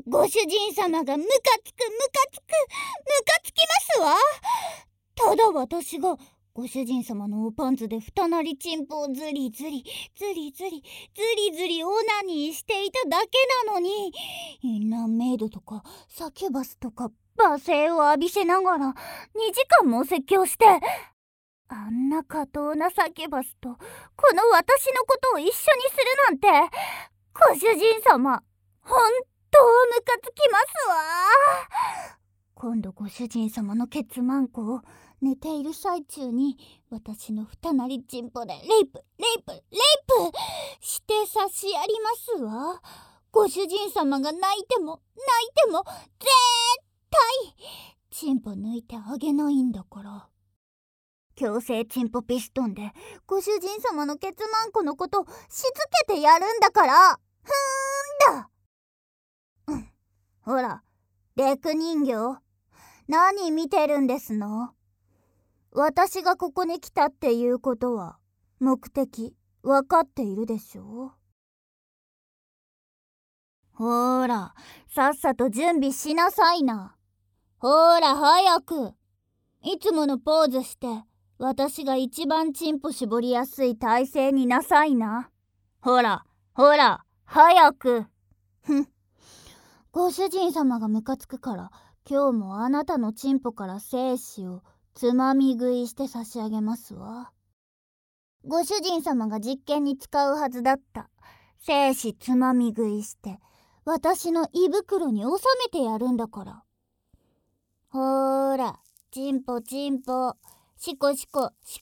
ご主人様がムカつきますわ。ただ私がご主人様のおパンツで二なりチンポをズリオナニーしていただけなのに、インナーメイドとかサキュバスとか罵声を浴びせながら2時間もお説教して、あんな下等なサキュバスとこの私のことを一緒にするなんて、ご主人様本当ムカつきますわ。今度ご主人様のケツマンコを寝ている最中に私の二なりチンポでレイプして差しやりますわ。ご主人様が泣いても絶対チンポ抜いてあげないんだから。強制チンポピストンでご主人様のケツマンコのことしつけてやるんだから。ほら、レク人形、何見てるんですの？私がここに来たっていうことは目的分かっているでしょ？ほら、さっさと準備しなさいな。ほら早く。いつものポーズして私が一番チンポ絞りやすい体勢になさいな。ほら早く。ご主人様がムカつくから今日もあなたのチンポから精子をつまみ食いして差し上げますわ。ご主人様が実験に使うはずだった精子つまみ食いして私の胃袋に収めてやるんだから。ほーら、チンポシコシコ。す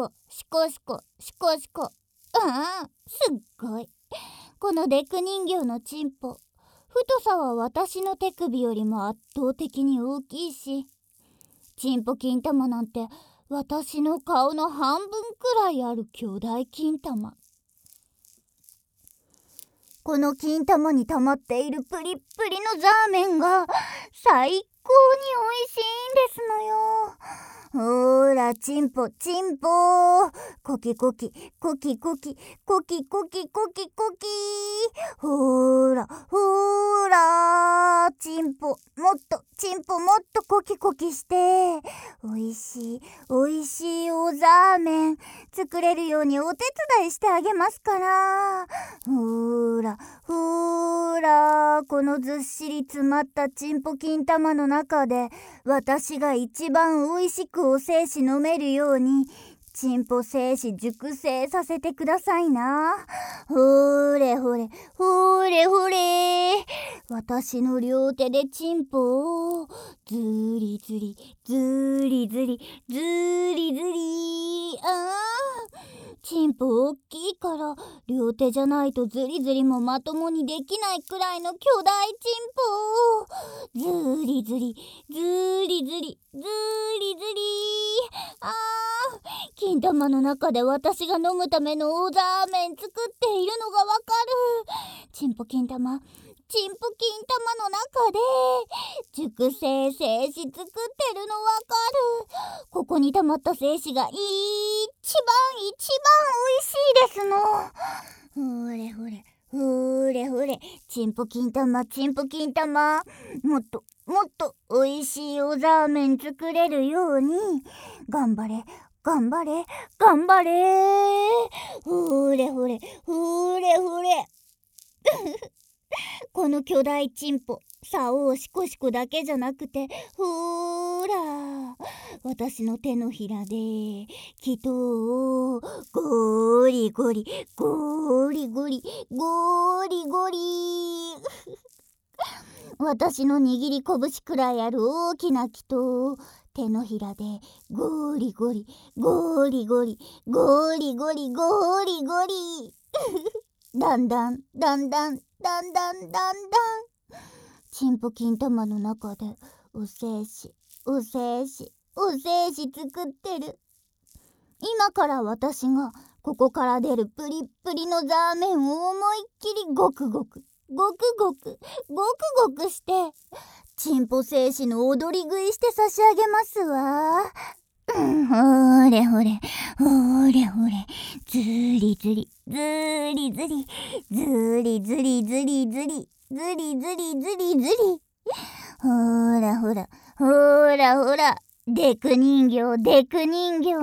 っごい。このデク人形のチンポ、太さは私の手首よりも圧倒的に大きいし、チンポ金玉なんて私の顔の半分くらいある巨大金玉。この金玉に溜まっているプリップリのザーメンが最高に美味しいんですのよ。ほーら、チンポコキコキほーらチンポもっとコキコキしておいしいおザーメン作れるようにお手伝いしてあげますから。ほーらこのずっしり詰まったチンポ金玉の中で私が一番おいしくお精子飲めるようにチンポ精子熟成させてくださいな。ほれ私の両手でチンポをずりずりチンポ大きいから両手じゃないとズリズリもまともにできないくらいの巨大チンポをズリズリ金玉の中で私が飲むための大ザーメン作っているのがわかる。チンポ金玉の中で熟成精子作ってるのわかる。ここに溜まった精子が一番美味しいですの。ほれチンポ金玉もっと美味しいおザーメン作れるように頑張れほれこの巨大チンポ竿をシコシコだけじゃなくてほーら私の手のひらで気筒をゴリゴリ私の握り拳くらいある大きな気筒を手のひらでゴリゴリだんだんチンポ金玉の中でお精子作ってる。今から私がここから出るプリップリのザーメンを思いっきりゴクゴクしてチンポ精子の踊り食いして差し上げますわ。ほれずりずりずりずりずりずり。ほらほら、ほらほら、デク人形、デク人形。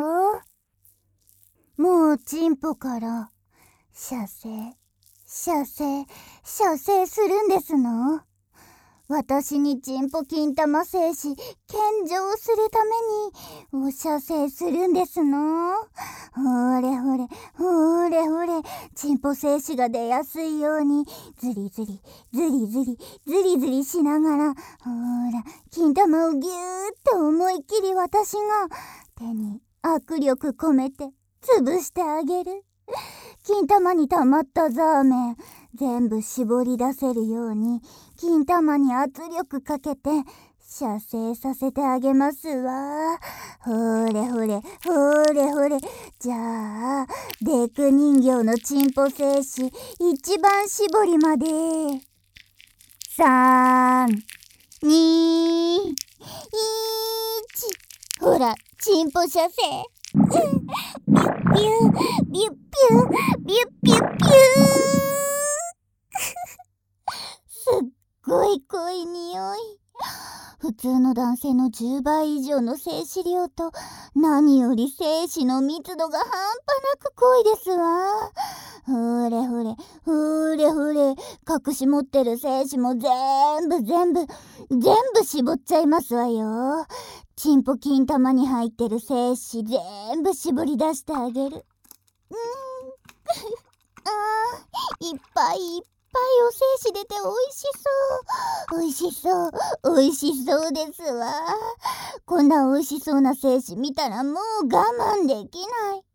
もうチンポから射精、射精、射精するんですの。私にチンポ金玉精子献上するためにお射精するんですの。ほれほれ、ほれほれ、チンポ精子が出やすいようにズリズリ、ズリズリ、ズリズリしながら、ほら、金玉をぎゅーっと思いっきり私が手に握力込めて潰してあげる。金玉に溜まったザーメン全部絞り出せるように金玉に圧力かけて射精させてあげますわ。ほれほれ、ほれほれ。じゃあデク人形のチンポ精子一番絞りまで3、2、1。ほら、チンポ射精。ビュッビュッビュッビュッビュッビュッビュッすっごい濃い匂い。普通の男性の10倍以上の精子量と何より精子の密度が半端なく濃いですわ。ほれほれ、ほれほれ、隠し持ってる精子も全部絞っちゃいますわよ。チンポ金玉に入ってる精子全部絞り出してあげる。いっぱいいっぱいお精子出ておいしそうおいしそうですわ。こんなおいしそうな精子見たらもう我慢できない。